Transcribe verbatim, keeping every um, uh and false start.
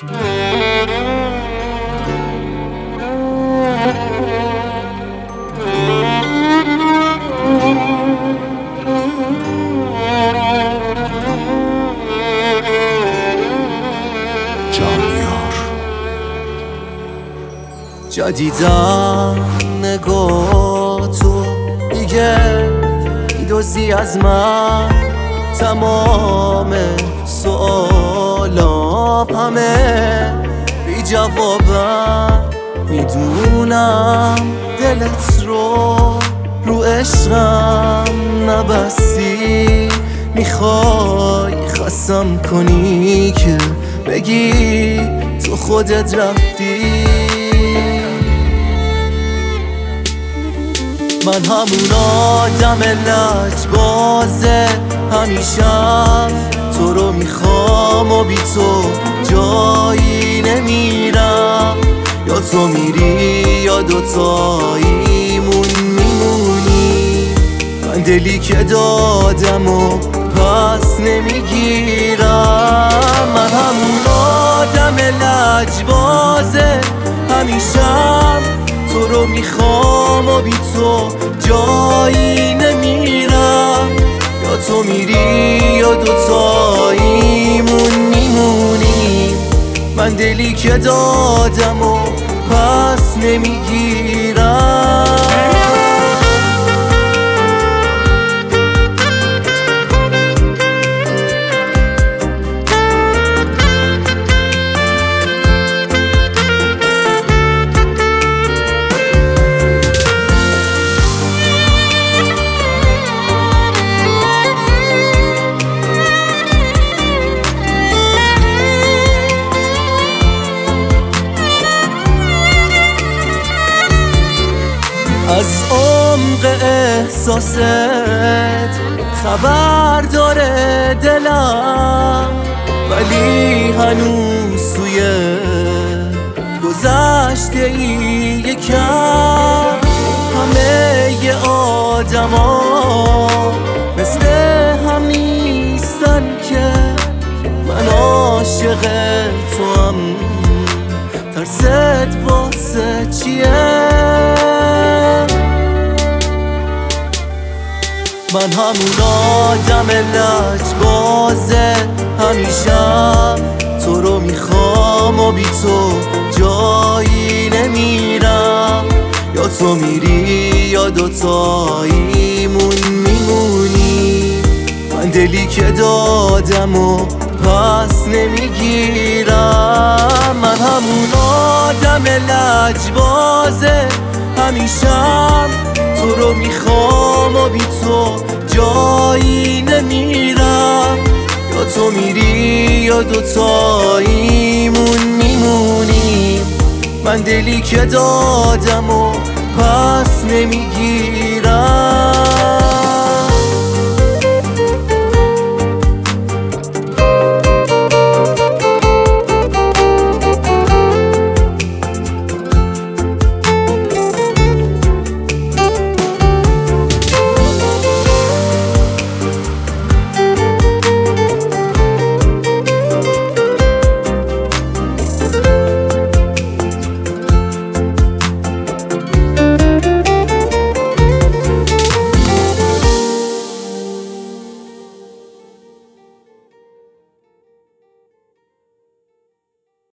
جدیدم نگاه تو دیگه میدوزی از من تمام سوالام همه بی جوابم. میدونم دلت رو رو عشقم نبستی، میخوای خستم کنی که بگی تو خودت رفتی. من همون آدم لجبازه همیشم تو رو میخوام و بی تو جایی نمیرم. یا تو میری یا دوتاییمون میمونی. من دلی که دادم و پس نمیگیرم. من همون آدم لجبازه همیشم تو رو میخوام و بی تو جایی نمیرم. یا تو میری یا دوتاییمون میمونیم. من دلی که دادم و پس نمیگیرم. از عمق احساست خبر داره دلم، ولی هنوز توی گذشته ای یکم. همه ی آدم ها مثل هم نیستن که من عاشق تو هم. ترست واسه چیه؟ من همون آدم لجبازه همیشم تو رو میخوام و بی تو جایی نمیرم. یا تو میری یا دوتاییمون میمونی. من دلی که دادم و پس نمیگیرم. من همون آدم لجبازه همیشم تو رو میخوام و بی تو جایی نمیرم. یا تو میری یا دوتاییمون میمونیم. من دلی که دادم و پس نمیگیرم.